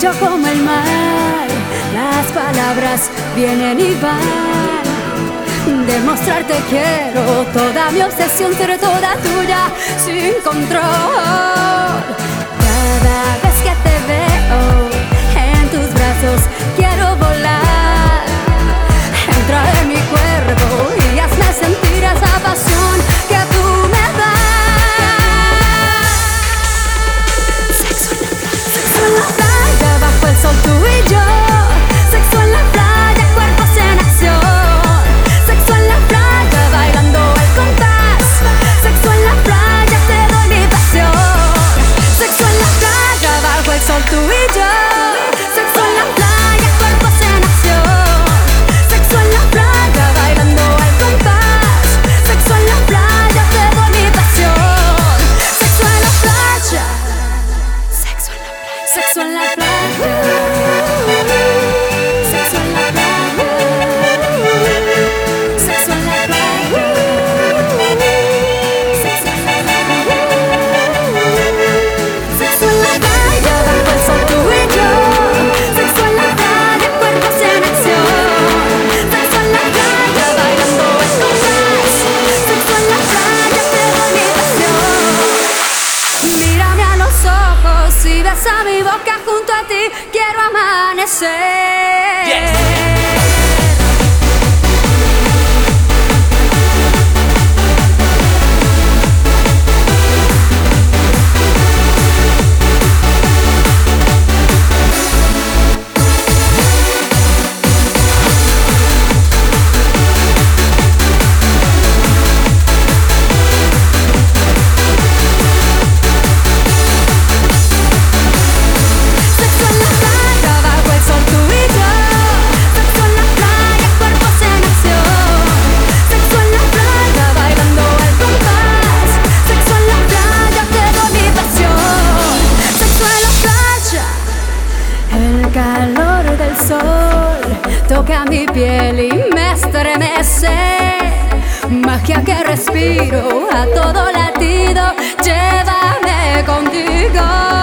bello como el mar. Las palabras vienen y van. Demostrarte quiero, toda mi obsesión seré toda tuya, sin control. Cada vez que te veo en tus brazos quiero volar. Entra en mi cuerpo y hazme sentir esa pasión que tú me das. Sexo en la playa, bajo el sol tú y yo. Sexo en la playa, cuerpos en acción. Sexo en la playa, bailando el compás. Sexo en la playa, te doy mi pasión. Sexo en la playa, bajo el sol tú y yo. Sexo en la playa, cuerpos en acción. Sexo en la playa, bailando el compás. Sexo en la playa, te doy mi pasión. Sexo en la playa. Sexo en la playa. Sexo en la playa. Sexo en la playa. Sexo en la playa. Sexo en la playa. Sexo en la playa, bajo el sol tú y yo. Sexo en la playa, cuerpos en acción. Sexo en la playa, bailando el compás. Sexo en la playa, te doy mi pasión. Mírame a los ojos y besa mi boca junto a ti. Quiero amanecer. Yes. Sexo en la playa, bajo el sol tú y yo. Sexo en la playa, cuerpos en acción. Sexo en la playa, bailando el compás. Sexo en la playa, te doy mi pasión. Sexo en la playa, el calor del sol toca mi piel y me estremece. Magia que respiro a todo latido, llévame contigo.